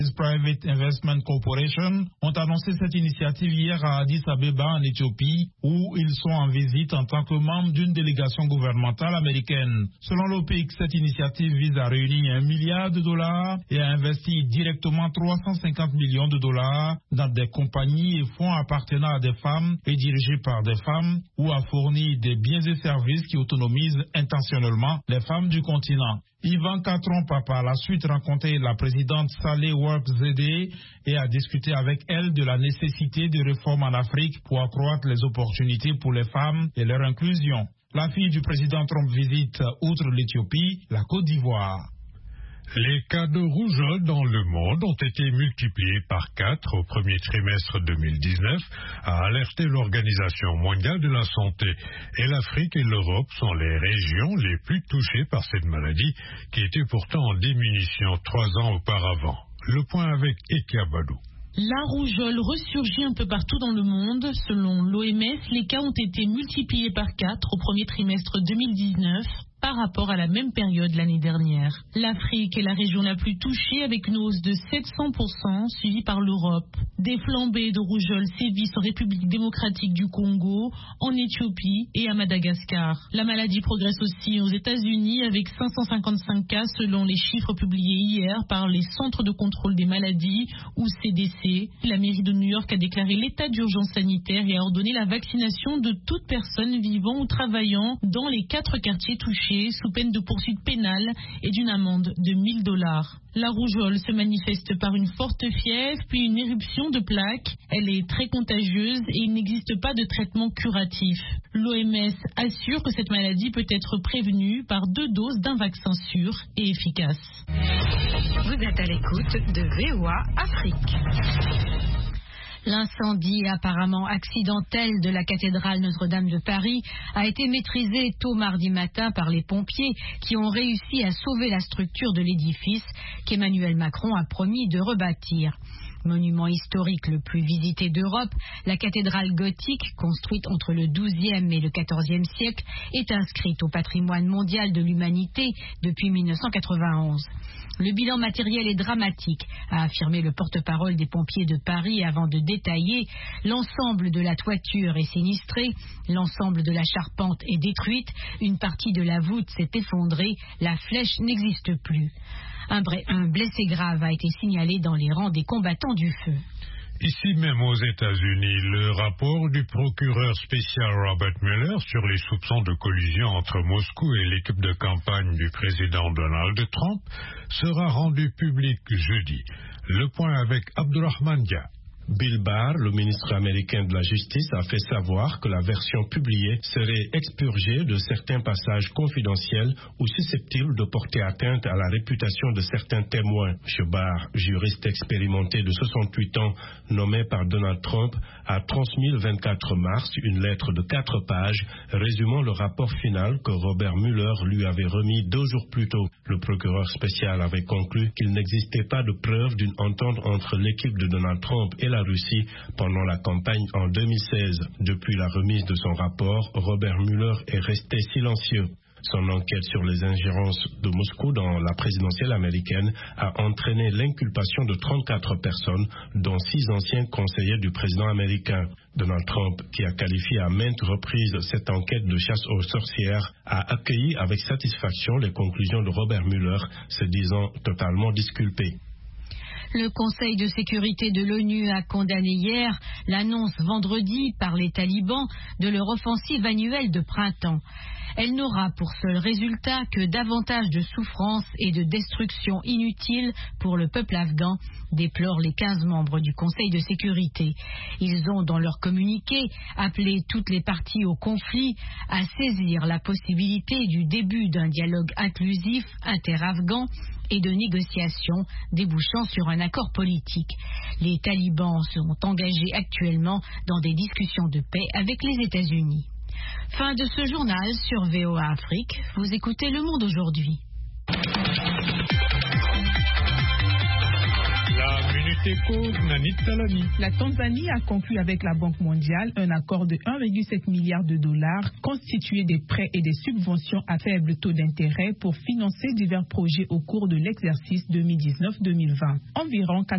Private Investment Corporation ont annoncé cette initiative hier à Addis Abeba en Éthiopie, où ils sont en visite en tant que membres d'une délégation gouvernementale américaine. Selon l'OPIC, cette initiative vise à réunir $1 milliard et à investir directement $350 millions dans des compagnies et fonds appartenant à des femmes et dirigés par des femmes, ou à fournir des biens et services qui autonomisent intentionnellement les femmes du continent. Ivanka Trump a par la suite rencontré la présidente Saleh Work Zedeh et a discuté avec elle de la nécessité de réformes en Afrique pour accroître les opportunités pour les femmes et leur inclusion. La fille du président Trump visite, outre l'Éthiopie, la Côte d'Ivoire. Les cas de rougeole dans le monde ont été multipliés par 4 au premier trimestre 2019, a alerté l'Organisation mondiale de la santé. Et l'Afrique et l'Europe sont les régions les plus touchées par cette maladie, qui était pourtant en diminution 3 ans auparavant. Le point avec Ekia Badou. La rougeole ressurgit un peu partout dans le monde. Selon l'OMS, les cas ont été multipliés par 4 au premier trimestre 2019 par rapport à la même période l'année dernière. L'Afrique est la région la plus touchée avec une hausse de 700%, suivie par l'Europe. Des flambées de rougeole sévissent en République démocratique du Congo, en Éthiopie et à Madagascar. La maladie progresse aussi aux États-Unis avec 555 cas selon les chiffres publiés hier par les Centres de contrôle des maladies ou CDC. La mairie de New York a déclaré l'état d'urgence sanitaire et a ordonné la vaccination de toute personne vivant ou travaillant dans les 4 quartiers touchés, sous peine de poursuite pénale et d'une amende de $1000. La rougeole se manifeste par une forte fièvre puis une éruption de plaques. Elle est très contagieuse et il n'existe pas de traitement curatif. L'OMS assure que cette maladie peut être prévenue par 2 doses d'un vaccin sûr et efficace. Vous êtes à l'écoute de VOA Afrique. L'incendie apparemment accidentel de la cathédrale Notre-Dame de Paris a été maîtrisé tôt mardi matin par les pompiers qui ont réussi à sauver la structure de l'édifice qu'Emmanuel Macron a promis de rebâtir. Monument historique le plus visité d'Europe, la cathédrale gothique, construite entre le XIIe et le XIVe siècle, est inscrite au patrimoine mondial de l'humanité depuis 1991. Le bilan matériel est dramatique, a affirmé le porte-parole des pompiers de Paris avant de détailler. L'ensemble de la toiture est sinistré, l'ensemble de la charpente est détruite, une partie de la voûte s'est effondrée, la flèche n'existe plus. Un blessé grave a été signalé dans les rangs des combattants du feu. Ici même aux États-Unis, le rapport du procureur spécial Robert Mueller sur les soupçons de collusion entre Moscou et l'équipe de campagne du président Donald Trump sera rendu public jeudi. Le point avec Abdurrahman Dia. Bill Barr, le ministre américain de la Justice, a fait savoir que la version publiée serait expurgée de certains passages confidentiels ou susceptibles de porter atteinte à la réputation de certains témoins. M. Barr, juriste expérimenté de 68 ans, nommé par Donald Trump, a transmis le 24 mars une lettre de 4 pages résumant le rapport final que Robert Mueller lui avait remis 2 jours plus tôt. Le procureur spécial avait conclu qu'il n'existait pas de preuve d'une entente entre l'équipe de Donald Trump et la Russie pendant la campagne en 2016. Depuis la remise de son rapport, Robert Mueller est resté silencieux. Son enquête sur les ingérences de Moscou dans la présidentielle américaine a entraîné l'inculpation de 34 personnes, dont 6 anciens conseillers du président américain. Donald Trump, qui a qualifié à maintes reprises cette enquête de chasse aux sorcières, a accueilli avec satisfaction les conclusions de Robert Mueller, se disant totalement disculpé. Le Conseil de sécurité de l'ONU a condamné hier l'annonce vendredi par les talibans de leur offensive annuelle de printemps. Elle n'aura pour seul résultat que davantage de souffrance et de destruction inutiles pour le peuple afghan, déplorent les 15 membres du Conseil de sécurité. Ils ont, dans leur communiqué, appelé toutes les parties au conflit à saisir la possibilité du début d'un dialogue inclusif inter-afghan et de négociations débouchant sur un accord politique. Les talibans sont engagés actuellement dans des discussions de paix avec les États-Unis. Fin de ce journal sur VOA Afrique. Vous écoutez Le Monde aujourd'hui. La minute Éco, Nanit Talani. La Tanzanie a conclu avec la Banque mondiale un accord de 1,7 milliard de dollars constitué des prêts et des subventions à faible taux d'intérêt pour financer divers projets au cours de l'exercice 2019-2020. Environ